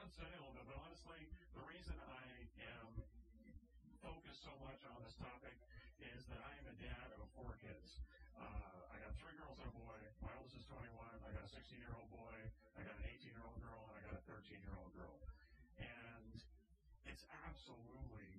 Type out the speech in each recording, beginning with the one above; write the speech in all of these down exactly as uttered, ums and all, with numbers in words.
study a little bit, but honestly, the reason I am focused so much on this topic is that I am a dad of four kids. Uh, I got three girls and a boy. My oldest is twenty-one. I got a sixteen-year-old boy. I got an eighteen-year-old girl, and I got a thirteen-year-old girl. And it's absolutely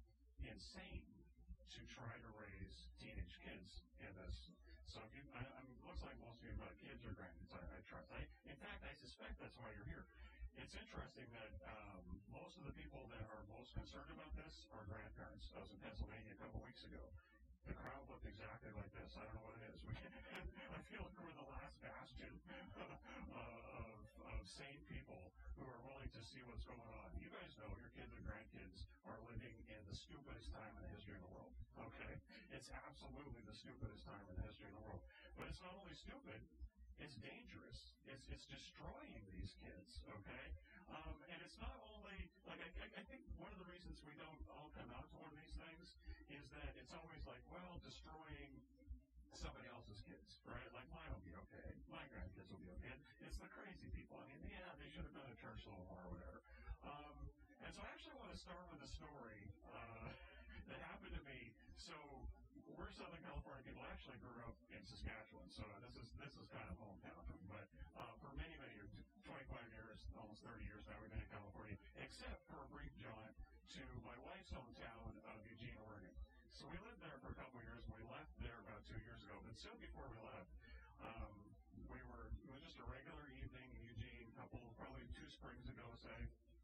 insane to try to raise teenage kids in this. So if you, I, I mean, it looks like most of you have kids or grandkids, I, I trust. I, in fact, I suspect that's why you're here. It's interesting that um, most of the people that are most concerned about this are grandparents. I was in Pennsylvania a couple weeks ago. The crowd looked exactly like this. I don't know what it is. We, I feel like we're the last bastion uh, of, of sane people who are willing to see what's going on. You guys know your kids and grandkids are living in the stupidest time in the history of the world. Okay? It's absolutely the stupidest time in the history of the world. But it's not only stupid, it's dangerous. It's it's destroying these kids, okay? Um, and it's not only, like, I, I think one of the reasons we don't all come out to one of these things is that it's always like, well, destroying somebody else's kids, right? Like, mine will be okay. My grandkids will be okay. It's the crazy people. I mean, yeah, they should have gone to church a little more or whatever. Um, and so I actually want to start with a story uh, that happened to me. So we're Southern California people. I actually grew up in Saskatchewan, so this is this is kind of hometown for me. But uh, for many, many years, twenty-five years, almost thirty years now, we've been in California, except for a brief jaunt to my wife's hometown of Eugene, Oregon. So we lived there for a couple of years. We left there about two years ago. But soon before we left, um, we were it was just a regular evening in Eugene, a couple probably two springs ago, say.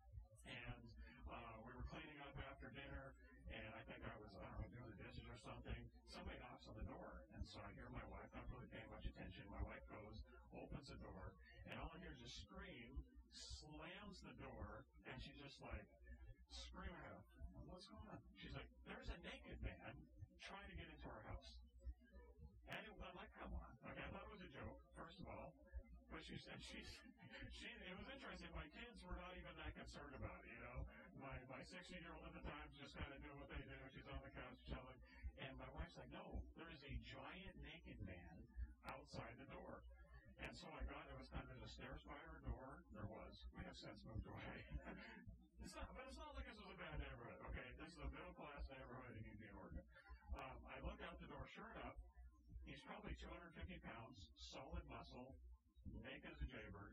And uh, we were cleaning up after dinner, and I think I was, I don't know, doing the dishes or something. Somebody knocks on the door, and so I hear my wife, not really paying much attention. My wife goes, opens the door, and all I hear is a scream, slams the door, and she's just like, screaming out, what's going on? She's like, there's a naked man trying to get into our house. And it, I'm like, come on. Okay, I thought it was a joke, first of all. But she said she's, she, it was interesting. My kids were not even that concerned about it, you know. My my sixteen-year-old at the time just kind of doing what they do. She's on the couch chilling. And my wife's like, no, there is a giant naked man outside the door. And so I got, it was kind of the stairs by our door. There was. We have since moved away. It's not, but it's not like this was a bad neighborhood, okay? This is a middle-class neighborhood in Eugene, Oregon. Um, I look out the door, sure enough, he's probably two hundred fifty pounds, solid muscle, naked as a jaybird,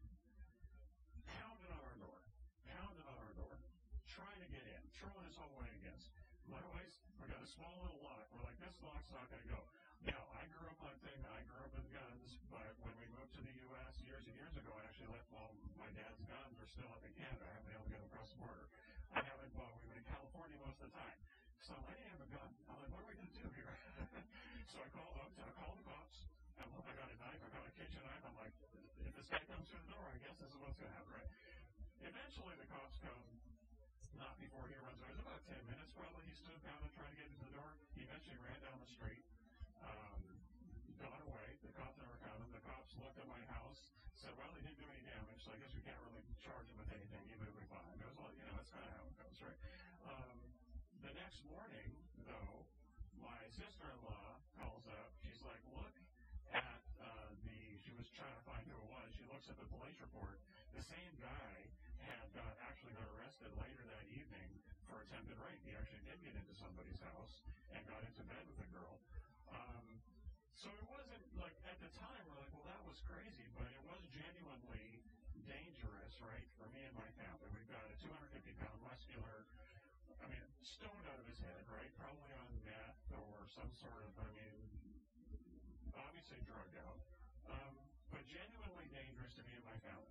pounding on our door, pounding on our door, trying to get in, throwing his whole weight against. My wife's, we got a small little lock. We're like, this lock's not going to go. Now, I grew up hunting, I grew up with guns, but when we moved to the U S years and years ago, I actually left all my dad's guns are still up in Canada. I haven't been able to get them across the border. I haven't, well, we were in California most of the time. So I didn't have a gun. I'm like, what are we going to do here? So I called up, I called the cops. I got a knife, I got a kitchen knife. I'm like, if this guy comes through the door, I guess this is what's going to happen, right? Eventually, the cops come. Not before he runs away. It was about ten minutes probably. He stood down and tried to get into the door. He eventually ran down the street, um, got away. The cops never found him. The cops looked at my house, said, well, he didn't do any damage, so I guess we can't really charge him with anything, even if we find him. It was like, you know, that's kind of how it goes, right? Um, the next morning, though, my sister-in-law calls up. She's like, look at uh, the, she was trying to find who it was. She looks at the police report. The same guy had got, actually got arrested later that evening for attempted rape. He actually did get into somebody's house and got into bed with a girl. Um, so it wasn't like, at the time, we're like, well, that was crazy, but it was genuinely dangerous, right, for me and my family. We've got a two hundred fifty pound muscular, I mean, stoned out of his head, right, probably on meth or some sort of, I mean, obviously drugged out, um, but genuinely dangerous to me and my family.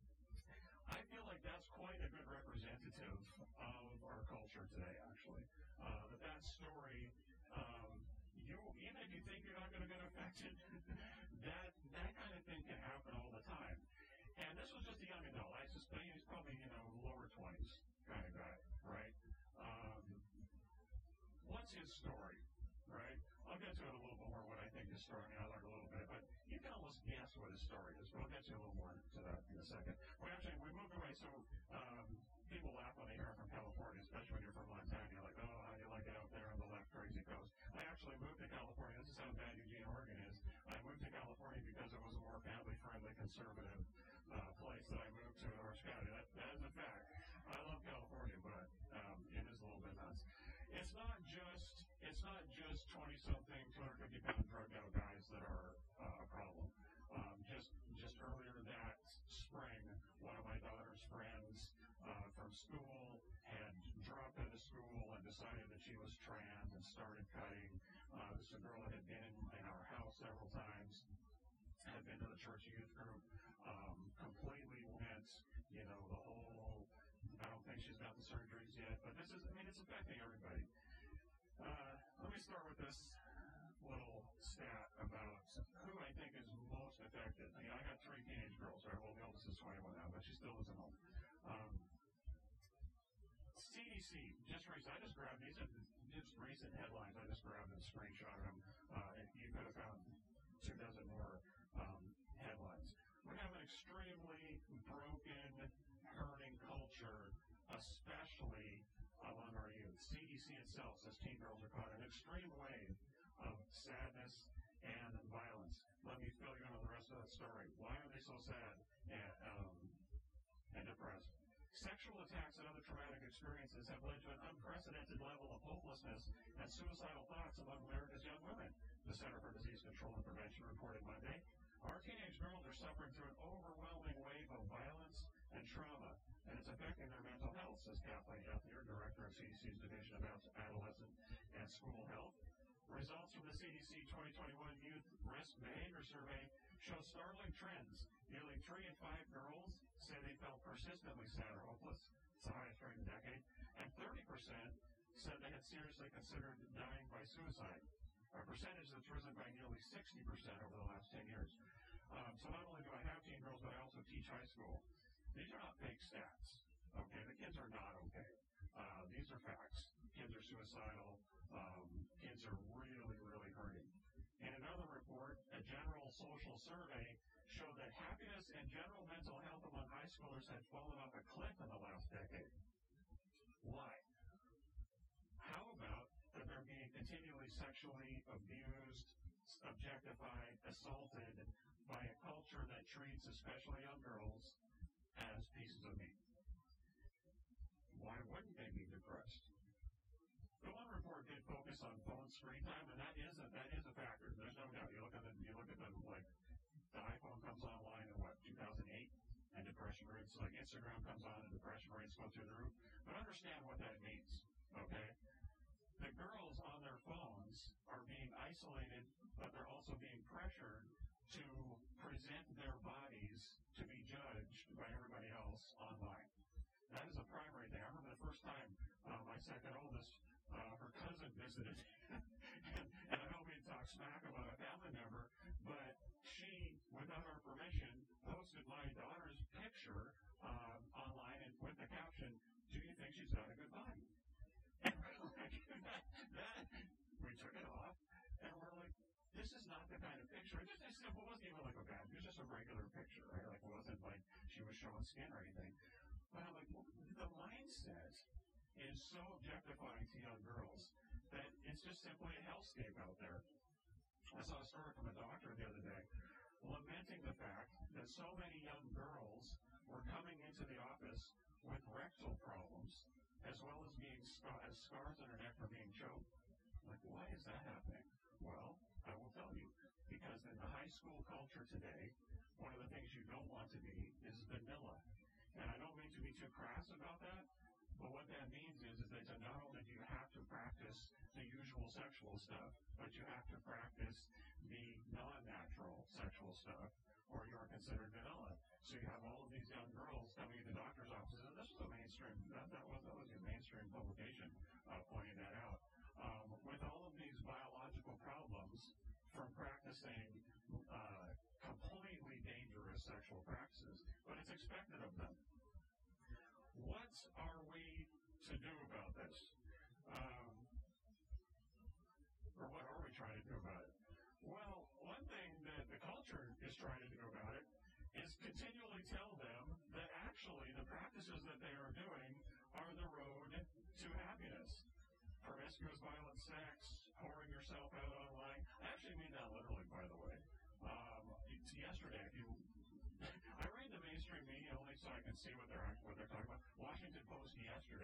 I feel like that's quite a good representative of our culture today, actually. Uh, that that story, um, you even if you think you're not going to get affected, that that kind of thing can happen all the time. And this was just a young adult. I suspect he's probably, you know, lower twenties kind of guy, right? Um, what's his story, right? I'll get to it a little bit more, what I think his story, I mean, I learned a little bit, but you can almost guess what his story is, but I'll get to a little more to that in a second. We actually, we moved away, so um, people laugh when they hear I'm from California, especially when you're from Montana. You're like, oh, how do you like it out there on the left crazy coast? I actually moved to California. This is how bad Eugene, Oregon is. I moved to California because it was a more family-friendly, conservative uh, place that I moved to in Orange County. That, that is a fact. it's not just it's not just twenty something, two hundred fifty pound drugged out guys that are uh, a problem. Um, just just earlier that spring, one of my daughter's friends uh, from school had dropped out of school and decided that she was trans and started cutting. Uh, this is a girl that had been in our house several times, had been to the church youth group, um, completely went, you know, the whole, I don't think she's got the surgeries yet, but this is, I mean, it's affecting everybody. Uh, let me start with this little stat about who I think is most affected. I, mean, I got three teenage girls, right? Well, the oldest is twenty-one now, but she still lives at home. Um, C D C, just recent, I just grabbed these, are just recent headlines. I just grabbed and screenshotted them. Uh, you could have found two dozen more um, headlines. We have an extremely broken, hurting culture, especially among our youth. C D C itself says teen girls are caught in an extreme wave of sadness and violence. Let me fill you in on the rest of that story. Why are they so sad and, um, and depressed? Sexual attacks and other traumatic experiences have led to an unprecedented level of hopelessness and suicidal thoughts among America's young women, the Center for Disease Control and Prevention reported Monday. Our teenage girls are suffering through an overwhelming wave of violence and trauma, and it's affecting their mental health, says Kathleen Ethier, director of C D C's Division of Adolescent and School Health. Results from the C D C twenty twenty-one Youth Risk Behavior Survey show startling trends. Nearly three in five girls say they felt persistently sad or hopeless. It's the highest rate in a decade. And thirty percent said they had seriously considered dying by suicide, a percentage that's risen by nearly sixty percent over the last ten years. Um, so not only do I have teen girls, but I also teach high school. These are not fake stats. Okay, the kids are not okay. Uh, these are facts. Kids are suicidal. Um, kids are really, really hurting. In another report, a general social survey showed that happiness and general mental health among high schoolers had fallen off a cliff in the last decade. Why? How about that they're being continually sexually abused, objectified, assaulted by a culture that treats especially young girls as pieces of meat? Why wouldn't they be depressed? The one report did focus on phone screen time, and that is a, that is a factor. There's no doubt. You look at the you look at the like the iPhone comes online in what two thousand eight, and depression rates like Instagram comes on and depression rates go through the roof. But understand what that means. Okay, the girls on their phones are being isolated, but they're also being pressured to present their bodies to be judged by everybody else online. That is a primary thing. I remember the first time um, my second oldest, uh, her cousin visited, and, and I know we had talked smack about a family member, but she, without our permission, posted my daughter's picture um, online and with the caption, "Do you think she's got a good body?" And we're like, that, that, we took it off, and we're like, this is not the kind of picture. It just it wasn't even like a bad, it was just a regular picture, right? Like, it wasn't like she was showing skin or anything. But I'm like, well, the mindset is so objectifying to young girls that it's just simply a hellscape out there. I saw a story from a doctor the other day lamenting the fact that so many young girls were coming into the office with rectal problems as well as being scar- as scars on their neck from being choked. Like, why is that happening? Well, I will tell you, because in the high school culture today, one of the things you don't want to be is vanilla. And I don't mean to be too crass about that, but what that means is, is that not only do you have to practice the usual sexual stuff, but you have to practice the non-natural sexual stuff, or you are considered vanilla. So you have all of these young girls coming into doctor's offices, and this was a mainstream, that, that, was, that was a mainstream publication uh, pointing that out, um, with all of these biological problems from practicing uh, completely dangerous sexual practices, but it's expected of them. What are we to do about this? Um, or what are we trying to do about it? Well, one thing that the culture is trying to do about it is continually tell them that actually the practices that they are doing are the road to happiness. Promiscuous violent sex, pouring yourself out online. I actually mean that literally, by the way. Um, yesterday, if you, I read the mainstream media only so I can see what they're what they're talking about. Washington Post yesterday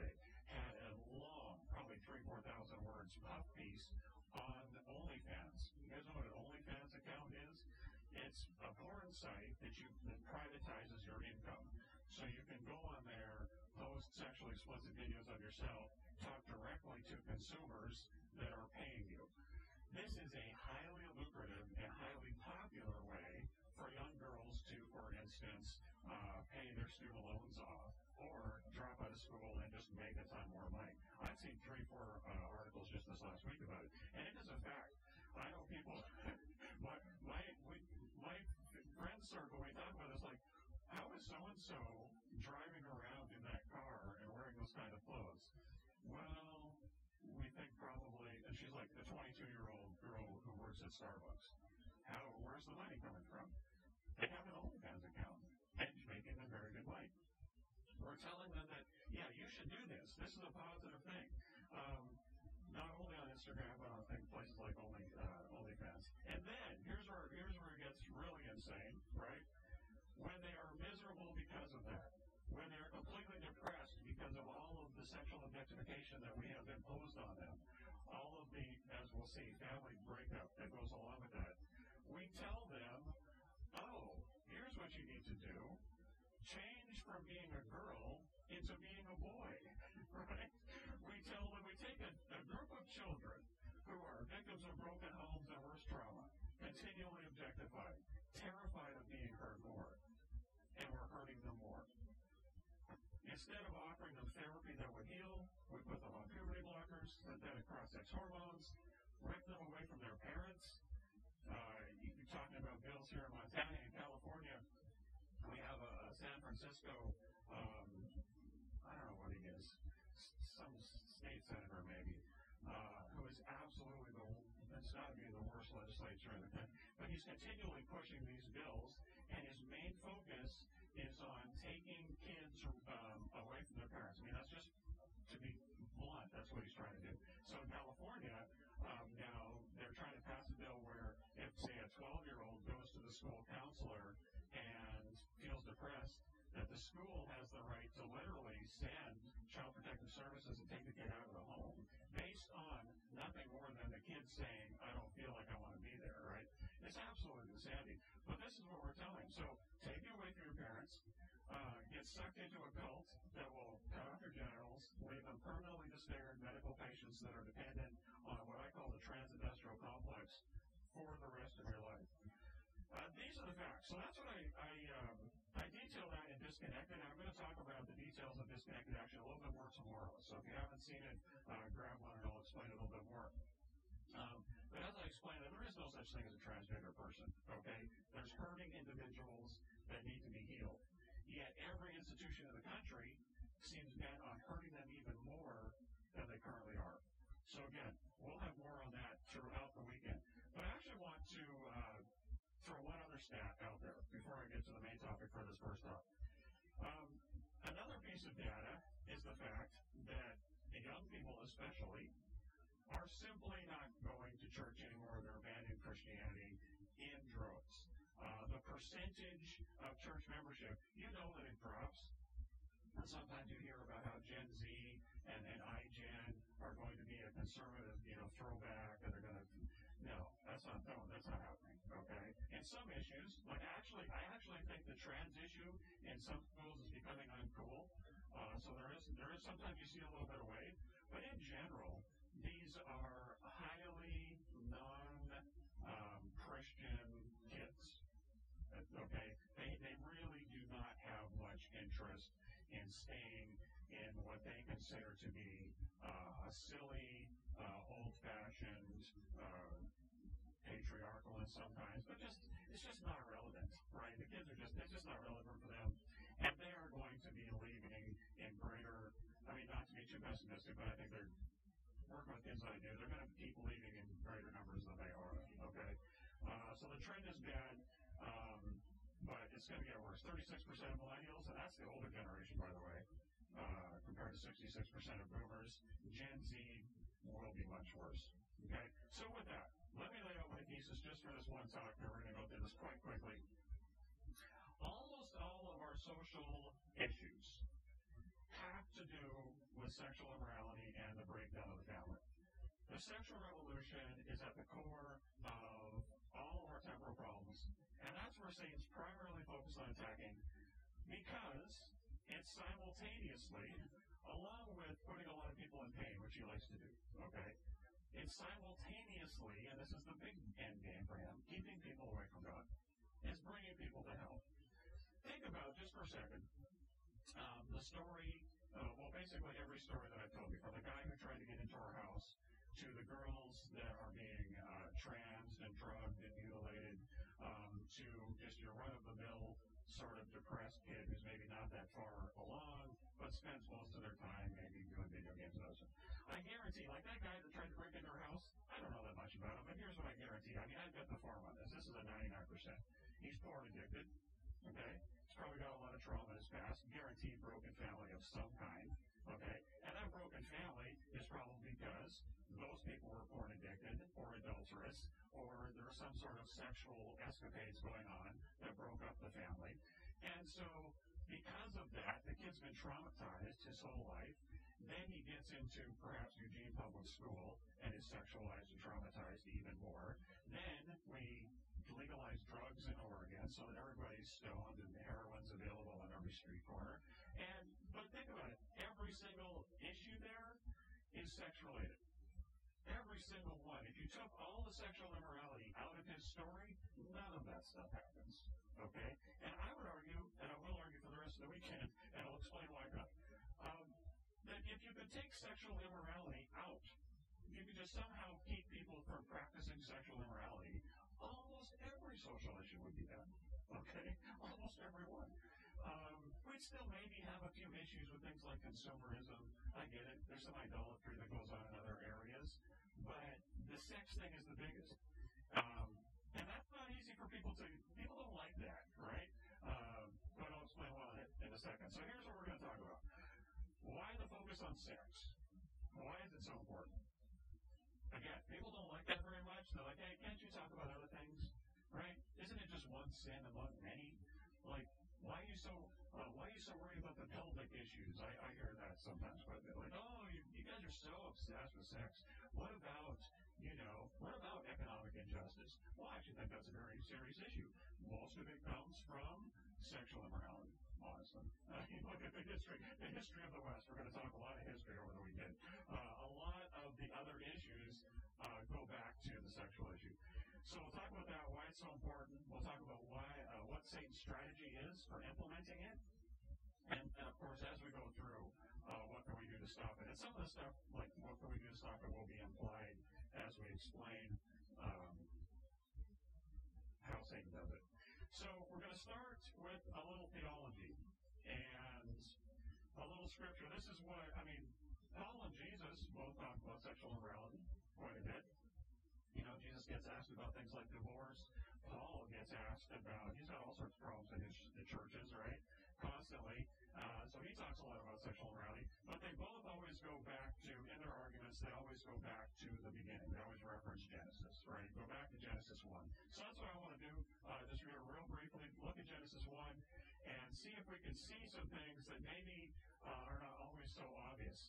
had a long, probably three, four thousand words puff piece on OnlyFans. You guys know what an OnlyFans account is? It's a porn site that you that privatizes your income. So you can go on there, post sexually explicit videos of yourself, talk directly to consumers that are paying you. This is a highly lucrative and highly popular way for young girls to, for instance, uh, pay their student loans off or drop out of school and just make a ton more money. I've seen three, four uh, articles just this last week about it, and it is a fact. I know people, my, my, we, my friend circle, we talk about this, like, how is so-and-so driving around in that car and wearing those kind of clothes? Well, we think probably, and she's like a twenty-two-year-old girl who works at Starbucks. How, where's the money coming from? They have an OnlyFans account, and she's making a very good money. We're telling them that, yeah, you should do this. This is a positive thing. Um, not only on Instagram, but on places like Only, uh, OnlyFans. And then, here's where, here's where it gets really insane, right? When they are miserable because of that, when they're completely depressed because of all of the sexual objectification that we have imposed on them, all of the, as we'll see, family breakup that goes along with that, we tell them, oh, here's what you need to do. Change from being a girl into being a boy, right? We tell them, we take a, a group of children who are victims of broken homes and worse trauma, continually objectified, terrified of being hurt more, and we're hurting them more. Instead of offering them therapy that would heal, we put them on puberty blockers, synthetic cross-sex hormones, rip them away from their parents. Uh, you're talking about bills here in Montana and California. We have a, a San Francisco, um, I don't know what he is, some state senator maybe, uh, who is absolutely the, it's got to be the worst legislature in the country, but he's continually pushing these bills, and his main focus is on taking kids um, away from their parents. I mean, that's just, to be blunt, that's what he's trying to do. So in California, um, now they're trying to pass a bill where if, say, a twelve-year-old goes to the school counselor and feels depressed, that the school has the right to literally send Child Protective Services and take the kid out of the home based on nothing more than the kid saying, I don't feel like I want to be there, right? It's absolutely insanity. But this is what we're telling. So take it away from your parents, uh, get sucked into a cult that will cut off your genitals, leave them permanently disfigured medical patients that are dependent on what I call the trans-industrial complex for the rest of your life. Uh, these are the facts. So that's what I, I, um, I detail that in Disconnected. I'm going to talk about the details of Disconnected actually a little bit more tomorrow. So if you haven't seen it, uh, grab one and I'll explain it a little bit more. Um, but as I explained, there is no such thing as a transgender person, okay? There's hurting individuals that need to be healed. Yet every institution in the country seems bent on hurting them even more than they currently are. So again, we'll have more on that throughout the weekend. But I actually want to uh, throw one other stat out there before I get to the main topic for this first talk. Um, another piece of data is the fact that the young people especially are simply not going to church anymore. They're abandoning Christianity in droves. Uh, the percentage of church membership, you know that it drops. Sometimes you hear about how Gen Z and, and iGen are going to be a conservative, you know, throwback, and they're going to, no, that's not, no, that's not happening, okay? In some issues, like actually, I actually think the trans issue in some schools is becoming uncool. Uh, so there is, there is sometimes you see a little bit of wave, but in general, these are highly non-Christian um, kids. Okay, they they really do not have much interest in staying in what they consider to be uh, a silly, uh, old-fashioned, uh, patriarchal in some times, but just it's just not relevant, right? The kids are just it's just not relevant for them, and they are going to be leaving in greater. I mean, not to be too pessimistic, but I think they're working with kids I do. They're going to keep leaving in greater numbers than they are. Okay, uh, so the trend is bad. Um, but it's going to get worse. thirty-six percent of millennials, and that's the older generation, by the way, uh, compared to sixty-six percent of boomers. Gen Z will be much worse. Okay? So with that, let me lay out my thesis just for this one talk, and we're going to go through this quite quickly. Almost all of our social issues have to do with with sexual immorality and the breakdown of the family. The sexual revolution is at the core of all of our temporal problems, and that's where Satan's primarily focused on attacking, because it's simultaneously, along with putting a lot of people in pain, which he likes to do, okay? It's simultaneously, and this is the big end game for him, keeping people away from God. It's bringing people to hell. Think about, just for a second, um, the story, uh, well, basically every story that I've told you, from the guy who tried to get into our house, to the girls that are being uh, transed and drugged and mutilated, um, to just your run-of-the-mill sort of depressed kid who's maybe not that far along, but spends most of their time maybe doing video games and those. I guarantee, like that guy that tried to break into our house, I don't know that much about him, but here's what I guarantee. I mean, I've got the farm on this. This is a ninety-nine percent. He's porn addicted, okay? He's probably got a lot of trauma in his past, guaranteed broken family of some kind, okay? And that broken family is probably because those people were porn addicted or adulterous, or there was some sort of sexual escapades going on that broke up the family. And so, because of that, the kid's been traumatized his whole life. Then he gets into perhaps Eugene Public School and is sexualized and traumatized even more. Then we legalize drugs in Oregon so that everybody's stoned and the heroin's available on every street corner. And but think about it, every single issue there is sex related. Every single one. If you took all the sexual immorality out of his story, none of that stuff happens. Okay? And I would argue, and I will argue for the rest of the weekend, and I'll explain why not, um, that if you could take sexual immorality out, you could just somehow keep people from practicing sexual immorality, almost every social issue would be done. Okay? Almost every one. Um, we'd still maybe have a few issues with things like consumerism. I get it. There's some idolatry that goes on in other areas. But the sex thing is the biggest. Um, and that's not easy for people to, people don't like that, right? Um, but I'll explain why in a second. So here's what we're going to talk about. Why the focus on sex? Why is it so important? Again, people don't like that very much. They're like, hey, can't you talk about other things? Right? Isn't it just one sin among many? Like, why are you so uh, why are you so worried about the pelvic issues? I, I hear that sometimes quite a bit. Like, oh, you, you guys are so obsessed with sex. What about, you know, what about economic injustice? Well, I actually think that's a very serious issue. Most of it comes from sexual immorality, honestly. I mean, look at the history, the history of the West. We're going to talk a lot of history over the weekend. Uh, a lot of the other issues uh, go back to the sexual issue. So we'll talk about that, why it's so important. We'll talk about why, uh, what Satan's strategy is for implementing it. And, and of course, as we go through, uh, what can we do to stop it? And some of the stuff, like what can we do to stop it, will be implied as we explain um, how Satan does it. So we're going to start with a little theology and a little scripture. This is what, I mean, Paul and Jesus both talk about sexual immorality quite a bit. You know, Jesus gets asked about things like divorce. Paul gets asked about, he's got all sorts of problems in his the churches, right? Constantly. Uh, so he talks a lot about sexual immorality. But they both always go back to, in their arguments, they always go back to the beginning. They always reference Genesis, right? Go back to Genesis one. So that's what I want to do. Uh, just real, real briefly, look at Genesis one and see if we can see some things that maybe uh, are not always so obvious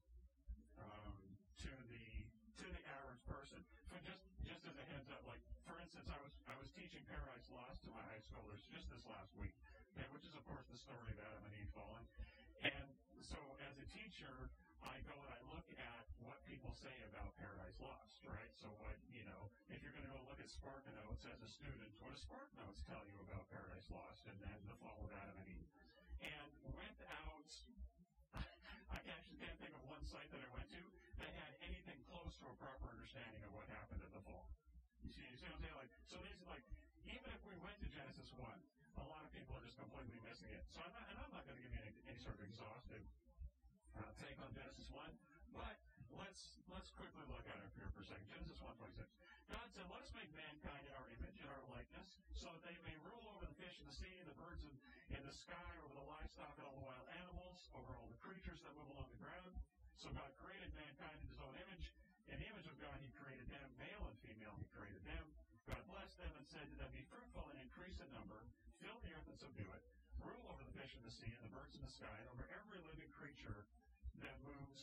um, to the to the average person. So just just as a heads up, like for instance, I was I was teaching Paradise Lost to my high schoolers just this last week, okay, which is of course the story of Adam and Eve falling. And so as a teacher, I go and I look at what people say about Paradise Lost, right? So what you know, if you're going to go look at Spark Notes as a student, what do Spark Notes tell you about Paradise Lost and then the fall of Adam and Eve? And went out. I actually can't think of one site that I went to that had anything close to a proper understanding of what happened in the fall. You see, you see what I'm saying? Like, so these, like, even if we went to Genesis one, a lot of people are just completely missing it. So I'm not, and I'm not going to give you any, any sort of exhaustive uh, take on Genesis one, but let's let's quickly look at it here for a second. Genesis one twenty-six. God said, let us make mankind in our image, in our likeness, so that they may rule over the fish in the sea, the birds in, in the sky, over the livestock and all the wild animals, over all the creatures that move along the ground. So God created mankind in his own image. In the image of God he created them, male and female he created them. God blessed them and said to them, be fruitful and increase in number, fill the earth and subdue it, rule over the fish in the sea and the birds in the sky, and over every living creature that moves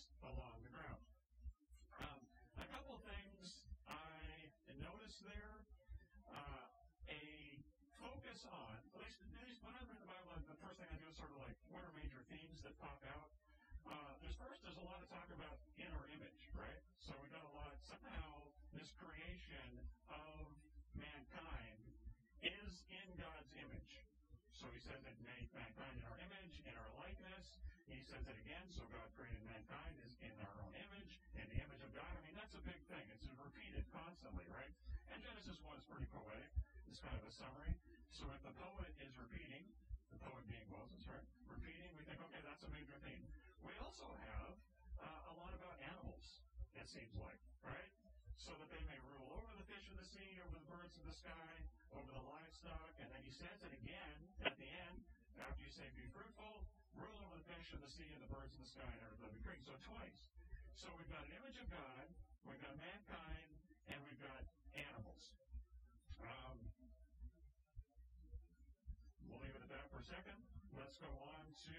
focus on, at least, at least when I read the Bible, the first thing I do is sort of like, what are major themes that pop out? Uh, there's first, there's a lot of talk about inner image, right? So we've got a lot, somehow, this creation of mankind is in God's image. So he says it made mankind in our image, in our likeness. He says it again, so God created mankind is in our own image, in the image of God. I mean, that's a big thing. It's repeated constantly, right? And Genesis one is pretty poetic. It's kind of a summary. So if the poet is repeating, the poet being Moses, right? Repeating, we think, okay, that's a major theme. We also have uh, a lot about animals, it seems like, right? So that they may rule over the fish of the sea, over the birds of the sky, over the livestock. And then he says it again at the end, after you say, be fruitful, rule over the fish of the sea and the birds of the sky and every living creature. So twice. So we've got an image of God, we've got mankind, and we've got animals. Um, we'll leave it at that for a second. Let's go on to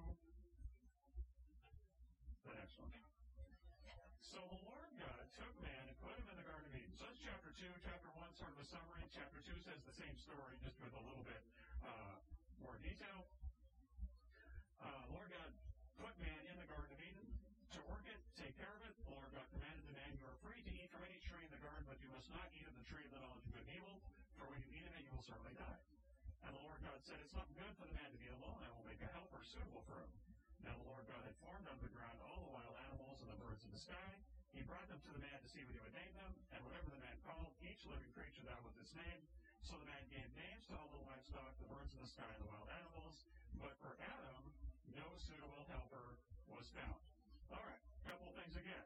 the next one. So the Lord God took man and put him in the Garden of Eden. So that's chapter two. Chapter one, sort of a summary. Chapter two says the same story, just with a little bit uh, more detail. Uh, Lord God put man in the Garden of Eden to work it, take care of it. The Lord God commanded the man, you are free to eat from any tree in the garden, but you must not eat of the tree of the knowledge of good and evil, for when you eat of it, you will certainly die. And the Lord God said, it's not good for the man to be alone. I will make a helper suitable for him. Now the Lord God had formed out of the ground all the wild animals and the birds of the sky. He brought them to the man to see what he would name them, and whatever the man called, each living creature that was its name. So the man gave names to all the livestock, the birds of the sky, and the wild animals. But for Adam, no suitable helper was found. All right, a couple of things again.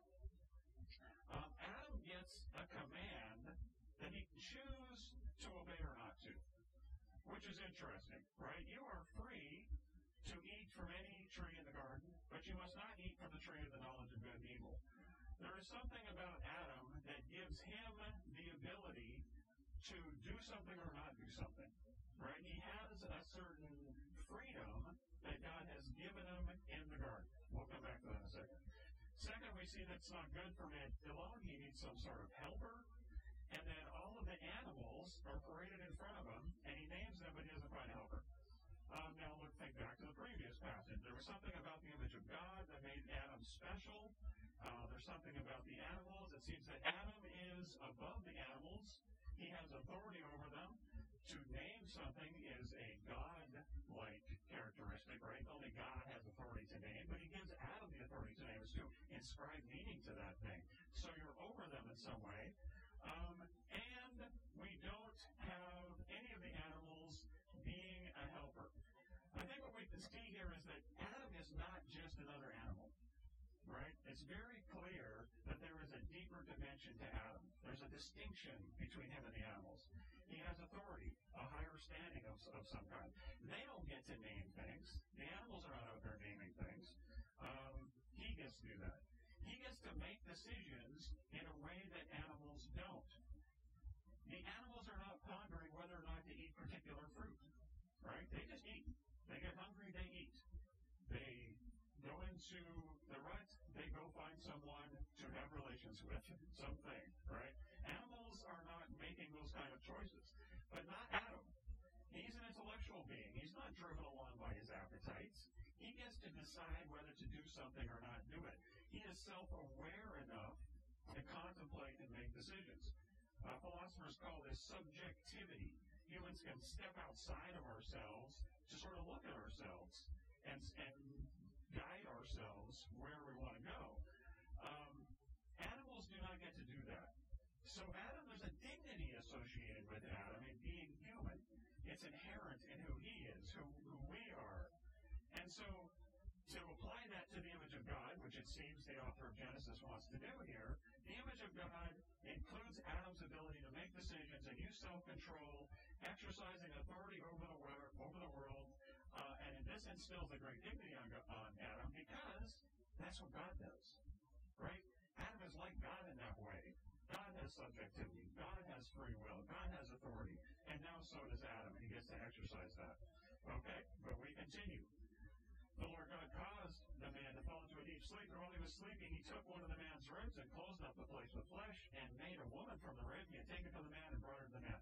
Um, Adam gets a command that he can choose to obey or not to, which is interesting, right? You are free to eat from any tree in the garden, but you must not eat from the tree of the knowledge of good and evil. There is something about Adam that gives him the ability to do something or not do something, right? He has a certain freedom that God has given him in the garden. We'll come back to that in a second. Second, we see that it's not good for man alone. He needs some sort of helper. And then all of the animals are paraded in front of him, and he names them, but he doesn't find a helper. Um, now, look, think back to the previous passage. There was something about the image of God that made Adam special. Uh, there's something about the animals. It seems that Adam is above the animals. He has authority over them. To name something is a God-like characteristic, right? Only God has authority to name, but he gives Adam the authority to name, is to inscribe meaning to that thing. So you're over them in some way. Um, and we don't have any of the animals being a helper. I think what we can see here is that Adam is not just another animal, right? It's very clear that there is a deeper dimension to Adam. There's a distinction between him and the animals. He has authority, a higher standing of, of some kind. They don't get to name things. The animals are not out there naming things. Um, he gets to do that. He gets to make decisions in a way that animals don't. The animals are not pondering whether or not to eat particular fruit, right? They just eat. They get hungry, they eat. They go into the rut, they go find someone to have relations with, something, right? Animals are not making those kind of choices, but not Adam. He's an intellectual being. He's not driven along by his appetites. He gets to decide whether to do something or not do it. He is self-aware enough to contemplate and make decisions. Uh, philosophers call this subjectivity. Humans can step outside of ourselves to sort of look at ourselves and, and guide ourselves where we want to go. Um, animals do not get to do that. So Adam, there's a dignity associated with Adam in being human. It's inherent in who he is, who, who we are. And so to apply that to the image of God, which it seems the author of Genesis wants to do here, the image of God includes Adam's ability to make decisions and use self-control, exercising authority over the, over the world, uh, and this instills a great dignity on, on Adam because that's what God does, right? Adam is like God in that way. God has subjectivity. God has free will. God has authority. And now so does Adam, and he gets to exercise that. Okay, but we continue. The Lord God caused the man to fall into a deep sleep, and while he was sleeping, he took one of the man's ribs and closed up the place with flesh and made a woman from the rib. He had taken from the man and brought her to the man.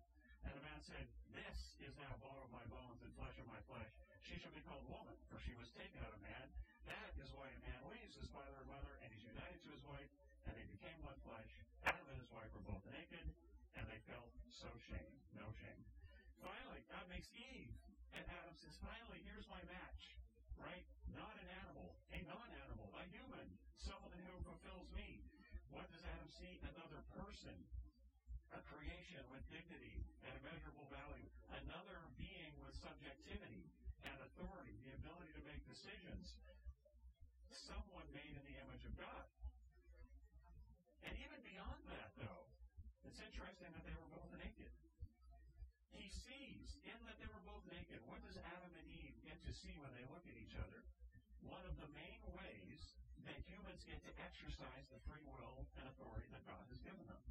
And the man said, this is now bone of my bones and flesh of my flesh. She shall be called woman, for she was taken out of man. That is why a man leaves his father and mother, and is united to his wife, and they became one flesh. Adam and his wife were both naked, and they felt so shame, no shame. Finally, God makes Eve, and Adam says, finally, here's my match, right? Not an animal, a non-animal, a human, someone who fulfills me. What does Adam see? Another person, a creation with dignity and immeasurable value, another being with subjectivity and authority, the ability to make decisions, someone made in the image of God. And even beyond that, though, it's interesting that they were both naked. He sees in that they were both naked. What does Adam and Eve get to see when they look at each other? One of the main ways that humans get to exercise the free will and authority that God has given them.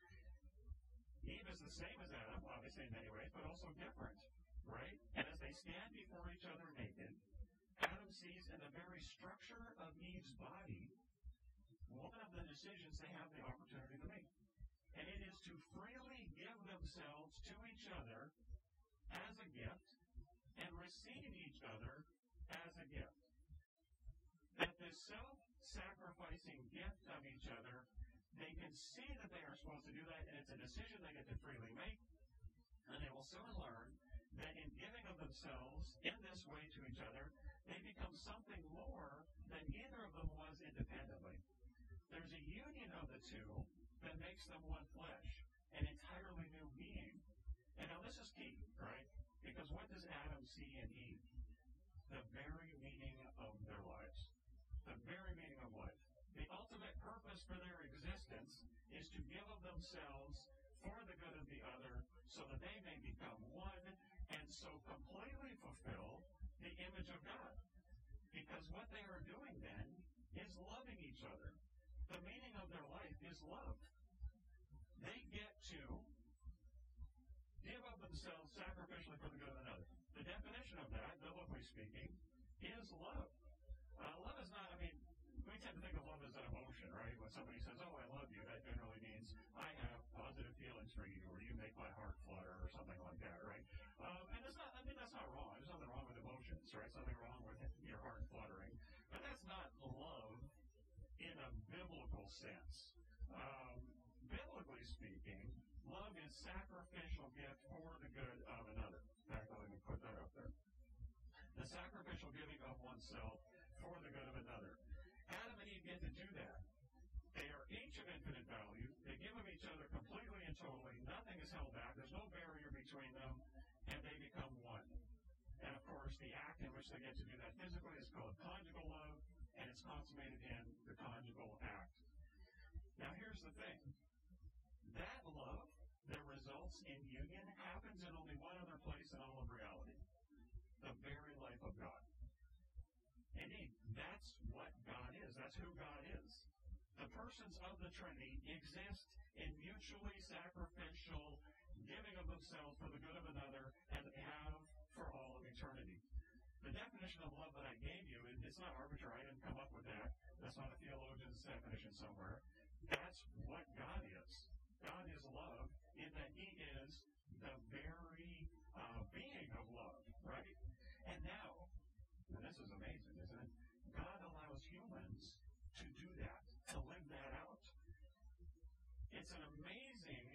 Eve is the same as Adam, obviously in many ways, but also different, right? And as they stand before each other naked, Adam sees in the very structure of Eve's body one of the decisions they have the opportunity to make. And it is to freely give themselves to each other as a gift and receive each other as a gift. That this self-sacrificing gift of each other, they can see that they are supposed to do that, and it's a decision they get to freely make. And they will soon learn that in giving of themselves in this way to each other, they become something more than either of them was independently. There's a union of the two that makes them one flesh, an entirely new being. And now this is key, right? Because what does Adam see in Eve? The very meaning of their lives. The very meaning of life. The ultimate purpose for their existence is to give of themselves for the good of the other so that they may become one and so completely fulfill the image of God. Because what they are doing then is loving each other. The meaning of their life is love. They get to give of themselves sacrificially for the good of another. The definition of that, biblically speaking, is love. Uh, love is not, I mean, we tend to think of love as an emotion, right? When somebody says, oh, I love you, that generally means I have positive feelings for you, or you make my heart flutter, or something like that, right? Um, and it's not, I mean, that's not wrong. There's nothing wrong with emotions, right? Something wrong with your heart fluttering. But that's not love in a biblical sense. Um, biblically speaking, love is sacrificial gift for the good of another. In fact, let me put that up there. The sacrificial giving of oneself for the good of another. Adam and Eve get to do that. They are each of infinite value. They give of each other completely and totally. Nothing is held back. There's no barrier between them, and they become one. And of course, the act in which they get to do that physically is called conjugal love, and it's consummated in the conjugal act. Now, here's the thing. That love that results in union happens in only one other place in all of reality. The very life of God. Indeed, that's what God is. That's who God is. The persons of the Trinity exist in mutually sacrificial giving of themselves for the good of another, and they have for all of eternity. The definition of love that I gave you, it's not arbitrary. I didn't come up with that. That's not a theologian's definition somewhere. That's what God is. God is love in that He is the very uh, being of love, right? And now, and this is amazing, isn't it? God allows humans to do that, to live that out. It's an amazing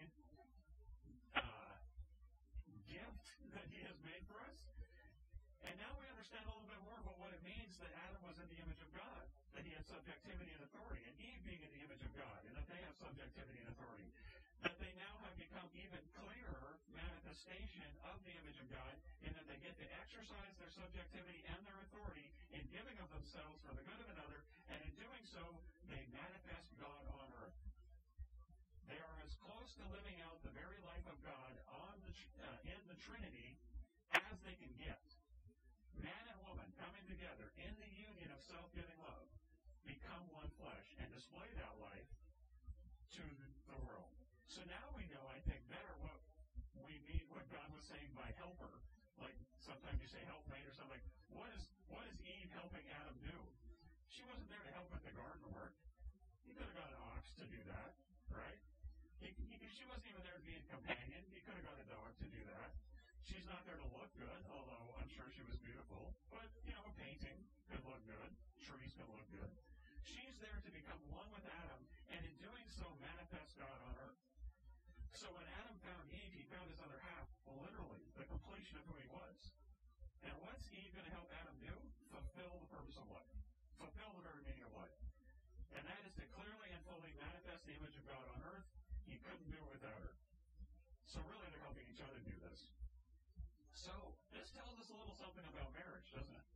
uh, gift that He has made for us. And now we understand a little bit more about what it means that Adam was in the image of God, that he had subjectivity and authority, and Eve being in the image of God, and that they have subjectivity and authority. That they now have become even clearer manifestation of the image of God, in that they get to exercise their subjectivity and their authority in giving of themselves for the good of another, and in doing so, they manifest God on earth. They are as close to living out the very life of God on the, uh, in the Trinity as they can get. Man and woman coming together in the union of self-giving love become one flesh and display that life to the world. So now we know, I think, better what we mean, what God was saying by helper. Like sometimes you say helpmate or something. What is what is Eve helping Adam do? She wasn't there to help with the garden work. He could have got an ox to do that, right? He, he, she wasn't even there to be a companion. He could have got a dog to do that. She's not there to look good, although I'm sure she was beautiful. But, you know, a painting could look good. Trees could look good. She's there to become one with Adam, and in doing so, manifest God on earth. So when Adam found Eve, he found his other half, literally, the completion of who he was. And what's Eve going to help Adam do? Fulfill the purpose of life. Fulfill the very meaning of life. And that is to clearly and fully manifest the image of God on earth. He couldn't do it without her. So really, they're helping each other do this. So this tells us a little something about marriage, doesn't it?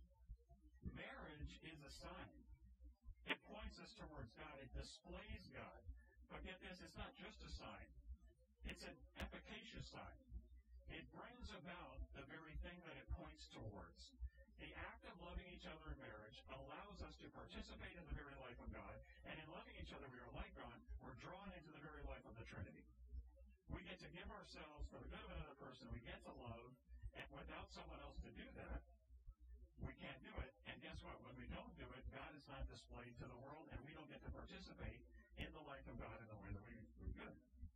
Marriage is a sign. It points us towards God. It displays God. But get this, it's not just a sign. It's an efficacious sign. It brings about the very thing that it points towards. The act of loving each other in marriage allows us to participate in the very life of God, and in loving each other, we are like God. We're drawn into the very life of the Trinity. We get to give ourselves for the good of another person. We get to love, and without someone else to do that, we can't do it. And guess what? When we don't do it, God is not displayed to the world, and we don't get to participate in the life of God in the way that we, we could.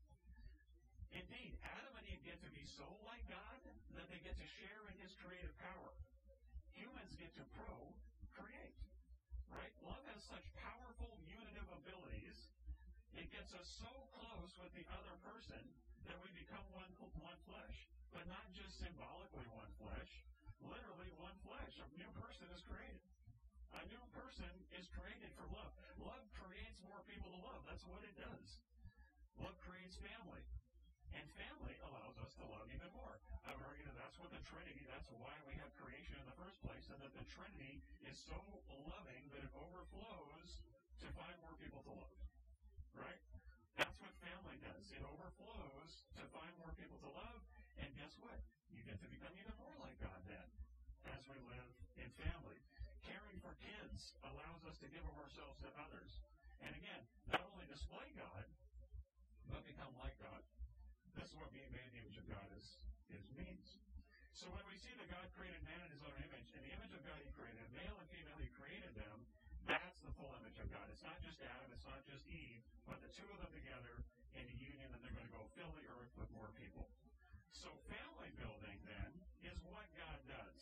Indeed, Adam and Eve get to be so like God that they get to share in his creative power. Humans get to procreate, right? Love has such powerful unitive abilities. It gets us so close with the other person that we become one, one flesh. But not just symbolically one flesh, literally one flesh. A new person is created. A new person is created for love. Love creates more people to love. That's what it does. Love creates family. And family allows us to love even more. I would argue that that's what the Trinity, that's why we have creation in the first place, and that the Trinity is so loving that it overflows to find more people to love. Right? That's what family does. It overflows to find more people to love, and guess what? You get to become even more like God then, as we live in family. Caring for kids allows us to give of ourselves to others. And again, not only display God, but become like God. This is what being made in the image of God is, is means. So when we see that God created man in his own image, in the image of God he created, male and female he created them, that's the full image of God. It's not just Adam, it's not just Eve, but the two of them together in a union, and they're going to go fill the earth with more people. So family building, then, is what God does.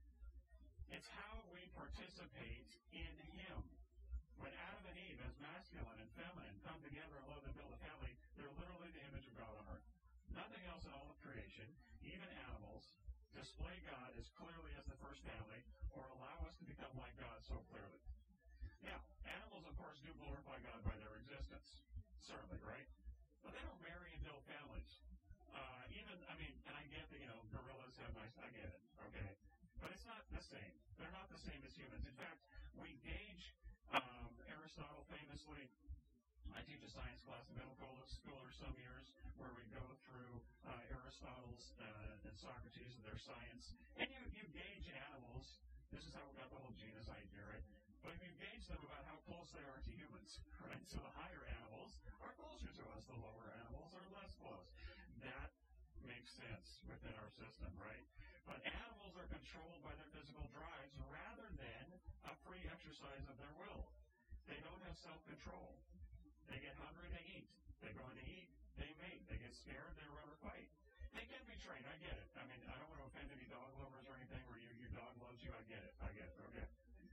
It's how we participate in him. When Adam and Eve, as masculine and feminine, come together and love and build a family, they're literally the image of God on earth. Nothing else in all of creation, even animals, display God as clearly as the first family, or allow us to become like God so clearly. Now, animals, of course, do glorify God by their existence. Certainly, right? But they don't marry and build families. Uh, even, I mean, and I get that, you know, gorillas have nice, I get it, okay? But it's not the same. They're not the same as humans. In fact, we gauge um, Aristotle famously. I teach a science class in middle school or some years where we go through uh, Aristotle's uh, and Socrates and their science. And you, you gauge animals. This is how we got the whole genus idea, right? But you gauge them about how close they are to humans, right? So the higher animals are closer to us. The lower animals are less close. That makes sense within our system, right? But animals are controlled by their physical drives rather than a free exercise of their will. They don't have self-control. They get hungry, they eat. They go in to eat, they mate. They get scared, they run or fight. They can be trained, I get it. I mean, I don't want to offend any dog lovers or anything where you, your dog loves you, I get it. I get it, okay.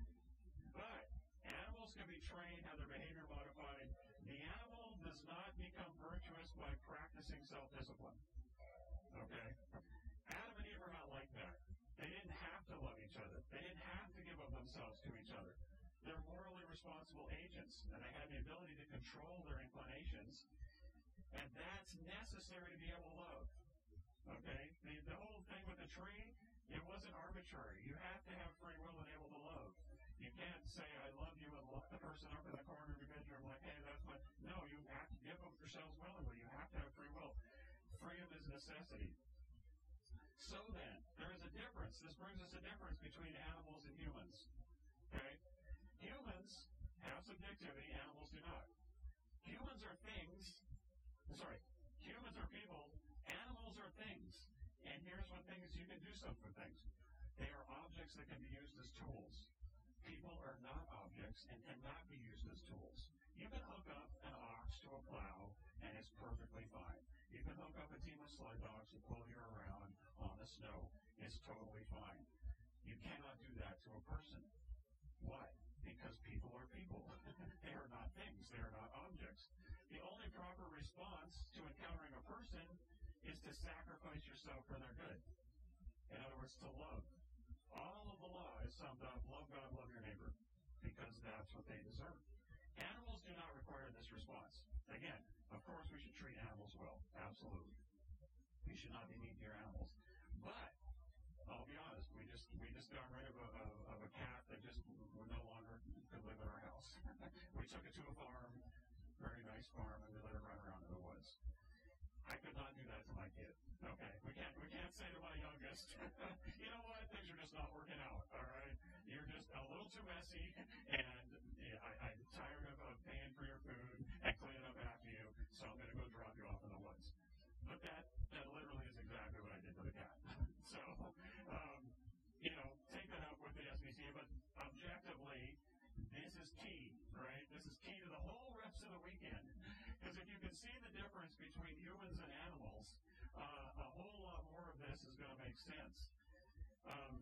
But animals can be trained, have their behavior modified. The animal does not become virtuous by practicing self-discipline. Okay? Adam and Eve are not like that. They didn't have to love each other. They didn't have to give of themselves to each other. They're morally responsible agents, and they have the ability to control their inclinations, and that's necessary to be able to love. Okay? The, the whole thing with the tree, it wasn't arbitrary. You have to have free will and able to love. You can't say, I love you, and lock the person up in the corner of your bedroom like, hey, that's my... No, you have to give of yourselves willingly. You have to have free will. Freedom is necessity. So then, there is a difference. This brings us a difference between animals and humans. Okay? Humans have subjectivity, animals do not. Humans are things, sorry, humans are people, animals are things. And here's what things, you can do something with things. They are objects that can be used as tools. People are not objects and cannot be used as tools. You can hook up an ox to a plow, and it's perfectly fine. You can hook up a team of sled dogs and pull you around on the snow. It's totally fine. You cannot do that to a person. Why? Because people are people. They are not things. They are not objects. The only proper response to encountering a person is to sacrifice yourself for their good. In other words, to love. All of the law is summed up, love God, love your neighbor, because that's what they deserve. Animals do not require this response. Again, of course we should treat animals well. Absolutely. We should not be mean to your animals. But I'll be honest, we just we just got rid of a, of, of a cat that just no longer could live in our house. We took it to a farm, very nice farm, and we let it run around in the woods. I could not do that to my kid. Okay, we can't we can't say to my youngest, you know what, things are just not working out. All right, you're just a little too messy, and yeah, I, I'm tired of, of paying for your food and cleaning up after you, so I'm going to go drop you off in the woods. But that that literally is exactly what I did to the cat. So, um, you know, take that up with the S B C, but objectively, this is key, right? This is key to the whole rest of the weekend. Because if you can see the difference between humans and animals, uh, a whole lot more of this is going to make sense. Um,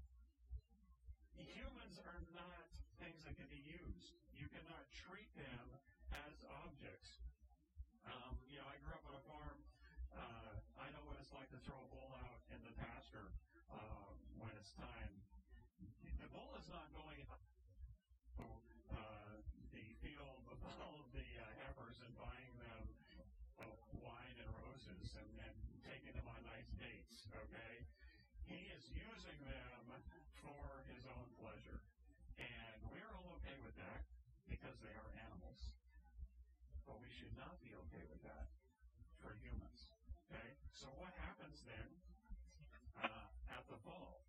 humans are not things that can be used. You cannot treat them as objects. Um, you know, I grew up on a farm. Uh, I know what it's like to throw a bull out in the pasture uh, when it's time. The bull is not going to uh, the field with all of the uh, heifers and buying them uh, wine and roses and, and taking them on nice dates, okay? He is using them for his own pleasure. And we're all okay with that because they are animals. But we should not be okay with that for humans. Okay? So what happens then uh, at the fall?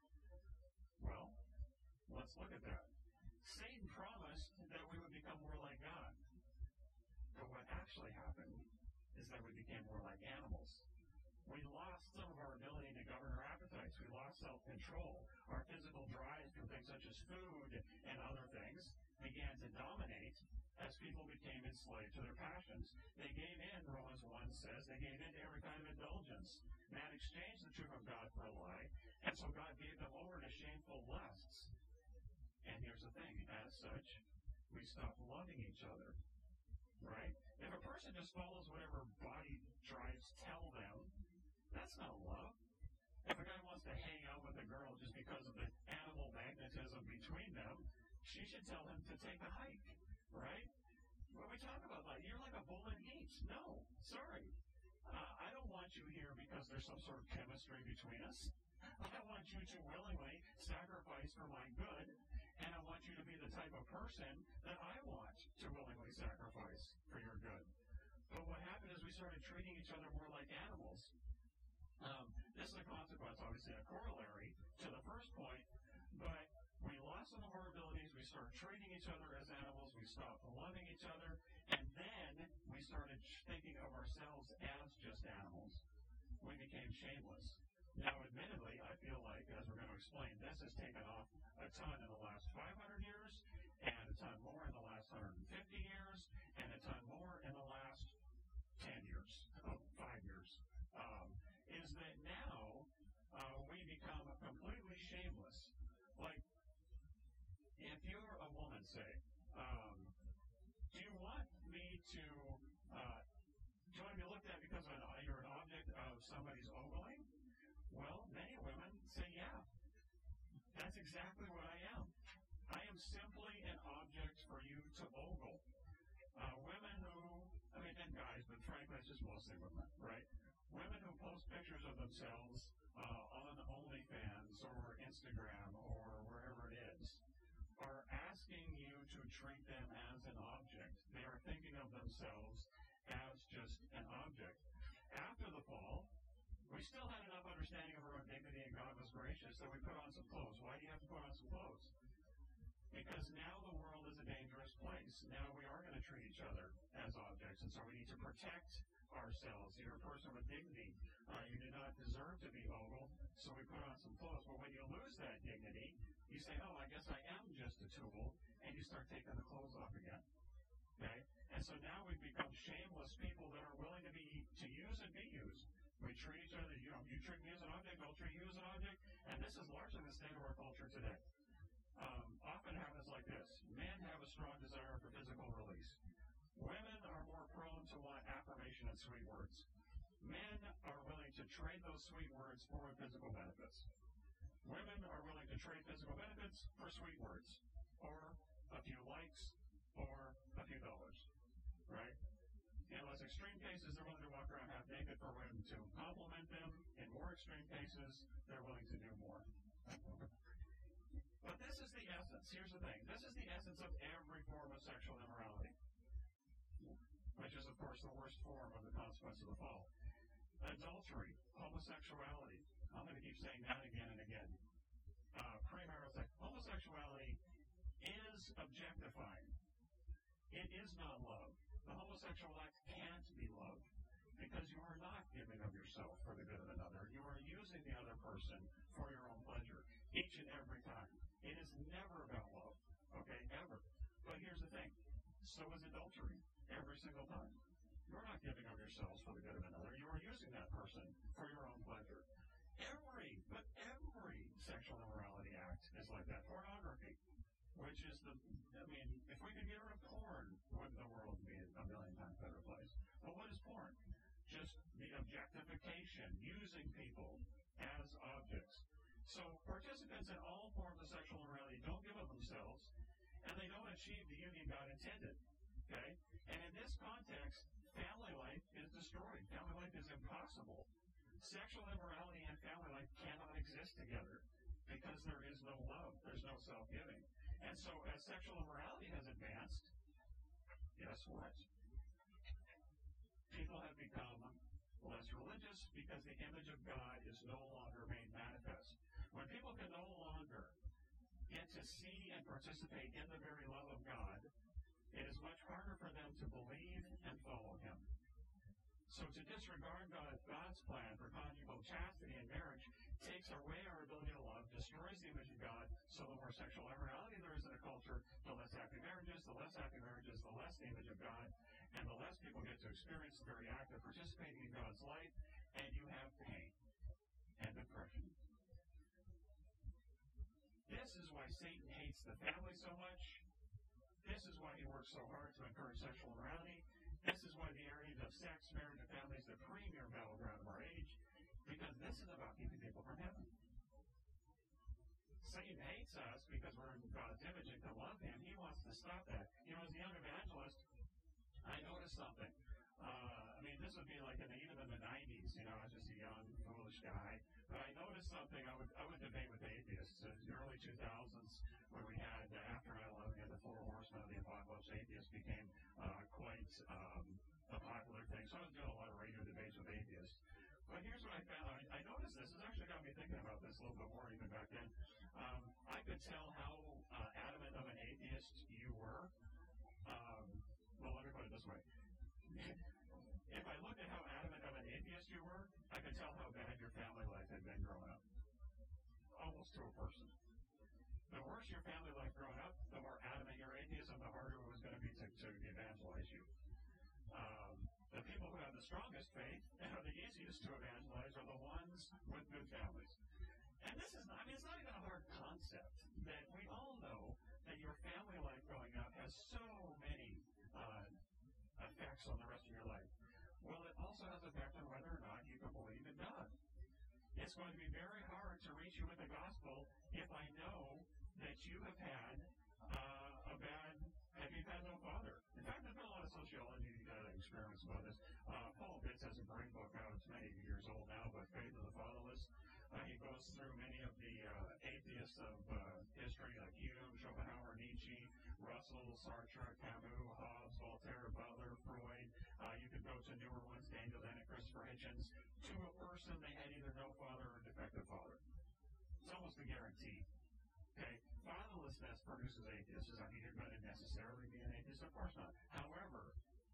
Well, let's look at that. Satan promised that we would become more like God. But what actually happened is that we became more like animals. We lost some of our ability to govern our appetites. We lost self-control. Our physical drives for things such as food and other things began to dominate as people became enslaved to their passions. They gave in, Romans one says, they gave in to every kind of indulgence. Man exchanged the truth of God for a lie, and so God gave them over to shameful lusts. And here's the thing, as such, we stopped loving each other. Right? If a person just follows whatever body drives tell them, that's not love. If a guy wants to hang out with a girl just because of the animal magnetism between them, she should tell him to take a hike. Right? When we talk about that, you're like a bull in heat. No, sorry. Uh, I don't want you here because there's some sort of chemistry between us. I want you to willingly sacrifice for my good, and I want you to be the type of person that I want to willingly sacrifice for your good. But what happened is we started treating each other more like animals. Um, this is a consequence, obviously, a corollary to the first point, but we lost some of our abilities, we started treating each other as animals, we stopped loving each other, and then we started thinking of ourselves as just animals. We became shameless. Now, admittedly, I feel like, as we're going to explain, this has taken off a ton in the last five hundred years, and a ton more in the last one hundred fifty years, and a ton more in the last ten years, oh, five years, um, is that now uh, we become completely shameless. Like, if you're a woman, say, um, do you want me to, uh, do you want to be looked at because an, you're an object of somebody's ogling? Well, many women say, yeah, that's exactly what I am. I am simply an object for you to ogle. Uh, women who, I mean, and guys, but frankly, it's just mostly women, right? Women who post pictures of themselves uh, on OnlyFans or Instagram or wherever it is are asking you to treat them as an object. They are thinking of themselves as just an object. After the fall, we still had enough understanding of our own dignity, and God was gracious, so we put on some clothes. Why do you have to put on some clothes? Because now the world is a dangerous place. Now we are going to treat each other as objects, and so we need to protect ourselves. You're a person with dignity. Uh, you do not deserve to be ogled, so we put on some clothes. But when you lose that dignity, you say, oh, I guess I am just a tool, and you start taking the clothes off again. Okay? And so now we've become shameless people that are willing to be to use and be used. We treat each other, you know, you treat me as an object, I'll treat you as an object, and this is largely the state of our culture today. Um, often happens like this. Men have a strong desire for physical release. Women are more prone to want affirmation and sweet words. Men are willing to trade those sweet words for physical benefits. Women are willing to trade physical benefits for sweet words, or a few likes, or a few dollars, right? In less extreme cases, they're willing to walk around half naked for women to compliment them. In more extreme cases, they're willing to do more. But this is the essence. Here's the thing. This is the essence of every form of sexual immorality, which is, of course, the worst form of the consequence of the fall. Adultery, homosexuality. I'm going to keep saying that again and again. Uh, premarital sex. Homosexuality is objectifying. It is not love. The homosexual act can't be love because you are not giving of yourself for the good of another. You are using the other person for your own pleasure each and every time. It is never about love, okay, ever. But here's the thing. So is adultery every single time. You're not giving of yourselves for the good of another. You are using that person for your own pleasure. Every, but every sexual immorality act is like that. Pornography, which is the, I mean, if we could get rid of porn, wouldn't the world be a million times better place? But what is porn? Just the objectification, using people as objects. So participants in all forms of sexual immorality don't give of themselves, and they don't achieve the union God intended. Okay? And in this context, family life is destroyed. Family life is impossible. Sexual immorality and family life cannot exist together because there is no love. There's no self-giving. And so as sexual immorality has advanced, guess what? People have become less religious because the image of God is no longer made manifest. When people can no longer get to see and participate in the very love of God, it is much harder for them to believe and follow Him. So to disregard God, God's plan for conjugal chastity in marriage takes away our ability to love, destroys the image of God, so the more sexual immorality there is in a culture, the less happy marriages, the less happy marriages, the less the image of God, and the less people get to experience the very act of participating in God's light, and you have pain and depression. This is why Satan hates the family so much. This is why he works so hard to encourage sexual immorality. This is why the areas of sex, marriage, and family is the premier battleground of our age, because this is about keeping people from heaven. Satan hates us because we're in God's image and can love Him. He wants to stop that. You know, as a young evangelist, I noticed something. Uh, I mean, this would be like in the, even in the nineties, you know, I was just a young, foolish guy. But I noticed something. I would I would debate with atheists. In the early two thousands, when we had, uh, after nine eleven, we had the four horsemen of the apocalypse, atheists became uh, quite um, a popular thing. So I was doing a lot of radio debates with atheists. But here's what I found. I, I noticed this. This actually got me thinking about this a little bit more even back then. Um, I could tell how uh, adamant of an atheist you were. Um, well, let me put it this way. If I looked at how adamant of an atheist you were, I could tell how bad your family life had been growing up. Almost to a person. The worse your family life growing up, the more adamant your atheism, the harder it was going to be to, to evangelize you. Um, the people who have the strongest faith and are the easiest to evangelize are the ones with good families. And this is not, I mean, it's not even a hard concept that we all know that your family life growing up has so many uh, effects on the rest of your life. Well, it also has effect on whether or not you can believe in God. It's going to be very hard to reach you with the gospel if I know that you have had uh, a bad, have you had no father. In fact, there's been a lot of sociology uh, experiments about this. Uh, Paul Bitts has a great book out. It's many years old now, but Faith of the Fatherless. Uh, he goes through many of the uh, atheists of uh, history, like Hume, Schopenhauer, Nietzsche, Russell, Sartre, Camus, Hobbes, Voltaire, Butler, Freud. Uh, you could go to newer ones, Daniel Dennett, Christopher Hitchens. To a person, they had either no father or a defective father. It's almost a guarantee. Okay? Fatherlessness produces atheists. Does that mean you're going to necessarily be an atheist? Of course not. However,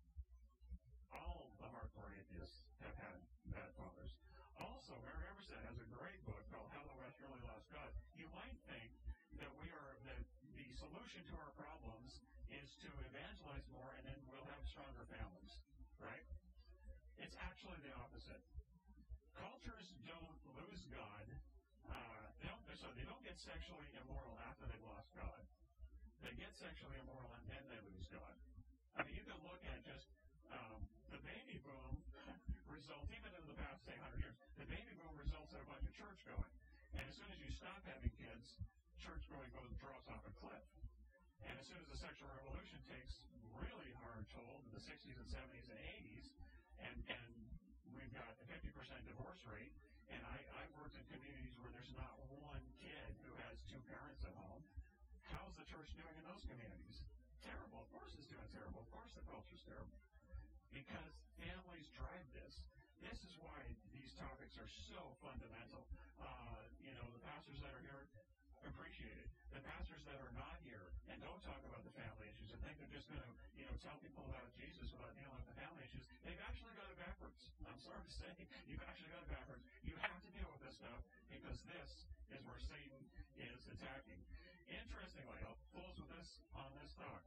all the hardcore atheists have had bad fathers. Also, Mary Emerson has a great book called How the West Really Lost God. You might think that we are that the solution to our problems is to evangelize more, and then we'll have stronger families, right? It's actually the opposite. Cultures don't lose God. Uh, they don't, so they don't get sexually immoral after they've lost God. They get sexually immoral and then they lose God. I mean, you can look at just um, the baby boom result, even in the past, say, one hundred years, the baby boom results in a bunch of church going. And as soon as you stop having kids, church going goes drops off a cliff. And as soon as the sexual revolution takes really hard toll in the sixties and seventies and eighties, and, and we've got a fifty percent divorce rate, and I, I've worked in communities where there's not one kid who has two parents at home. How's the church doing in those communities? Terrible. Of course it's doing terrible. Of course the culture's terrible. Because families drive this. This is why these topics are so fundamental. Uh, you know, the pastors that are here appreciate it. The pastors that are not here and don't talk about the family issues and think they're just going to, you know, tell people about Jesus without dealing with the family issues, they've actually got it backwards. I'm sorry to say, you've actually got it backwards. You have to deal with this stuff because this is where Satan is attacking. Interestingly, I'll close with this on this talk.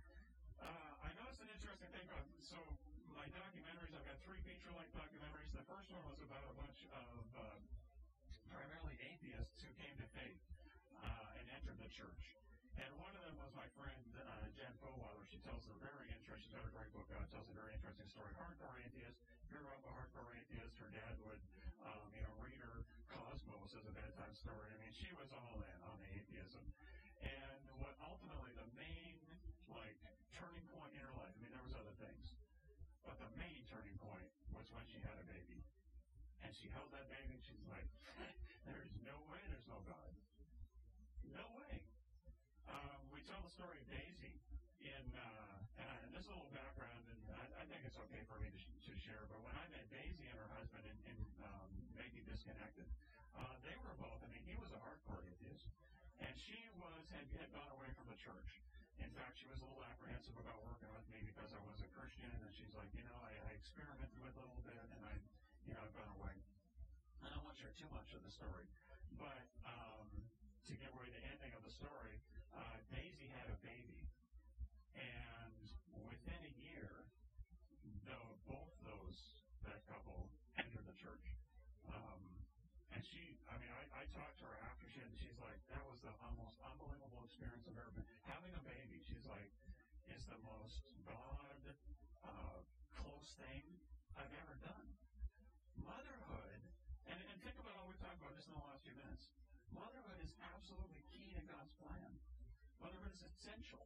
Uh, I noticed an interesting thing about, so my documentaries, I've got three feature-length documentaries. The first one was about a bunch of uh, primarily atheists who came to faith uh, and entered the church. And one of them was my friend uh, Jen Fowler. She tells a very interesting, she's got a great book out, tells a very interesting story. Hardcore atheist, grew up a hardcore atheist. Her dad would, um, you know, read her Cosmos as a bedtime story. I mean, she was all in on the atheism. And what ultimately the main, like, turning point in her life, I mean, there was other things, but the main turning point was when she had a baby. And she held that baby and she's like, there's no way there's no God. No way. Um, we tell the story of Daisy in, uh, and, and this is a little background, and I, I think it's okay for me to, sh- to share, but when I met Daisy and her husband in, in um, Maybe Disconnected, uh, they were both, I mean, he was a hardcore atheist, and she was, had, had gone away from the church. In fact, she was a little apprehensive about working with me because I was a Christian, and she's like, you know, I, I experimented with it a little bit, and I, you know, I've gone away. I don't want to share too much of the story, but um, to give away the ending of the story, uh, Daisy had a baby, and within a year, though both those, that couple, entered the church. Um, and she, I mean, I, I talked to her after she had, she's like, that was the most unbelievable experience I've ever been. Having a baby, she's like, is the most God, uh, close thing I've ever done. Motherhood, and, and think about all we've talked about just in the last few minutes. Motherhood is absolutely key to God's plan. Motherhood is essential.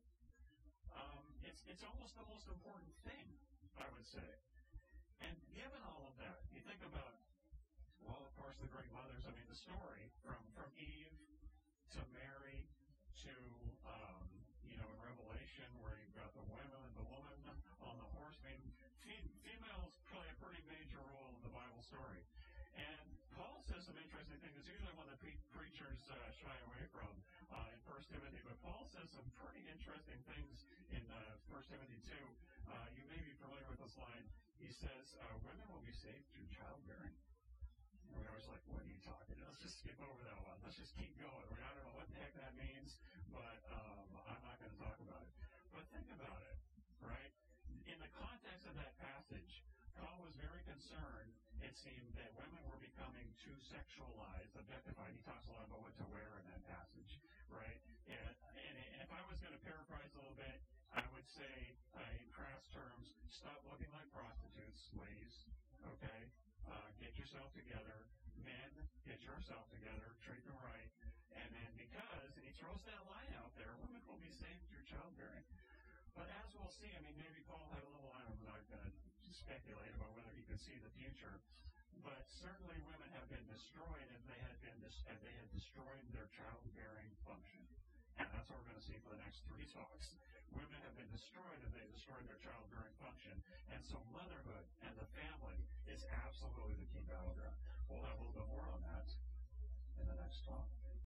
Um, it's it's almost the most important thing, I would say. And given all of that, you think about, well, of course, the great mothers. I mean, the story from, from Eve to Mary to, um, you know, in Revelation where you've got the women, the woman on the horse. I mean, fe- females play a pretty major role in the Bible story. And Paul says some interesting things. It's usually one that pre- preachers uh, shy away from uh, in First Timothy. But Paul says some pretty interesting things in uh, First Timothy two. Uh, you may be familiar with this line. He says, uh, women will be saved through childbearing. And we're always like, what are you talking about? Let's just skip over that one. Let's just keep going. I don't know what the heck that means, but um, I'm not going to talk about it. But think about it, right? In the context of that passage, Paul was very concerned, it seemed, that women were becoming too sexualized, objectified. He talks a lot about what to wear in that passage, right? And, and if I was going to paraphrase a little bit, I would say, uh, in crass terms, stop looking like prostitutes, ladies, okay? Uh, get yourself together. Men, get yourself together. Treat them right. And then because, and he throws that line out there, women will be saved through childbearing. But as we'll see, I mean, maybe Paul had a little, I don't know, I'm not going to speculate about whether he could see the future, but certainly women have been destroyed if they had been, dis- if they had destroyed their childbearing function. And that's what we're going to see for the next three talks. Women have been destroyed if they destroyed their childbearing function. And so motherhood and the family is absolutely the key battleground. We'll have a little bit more on that in the next talk.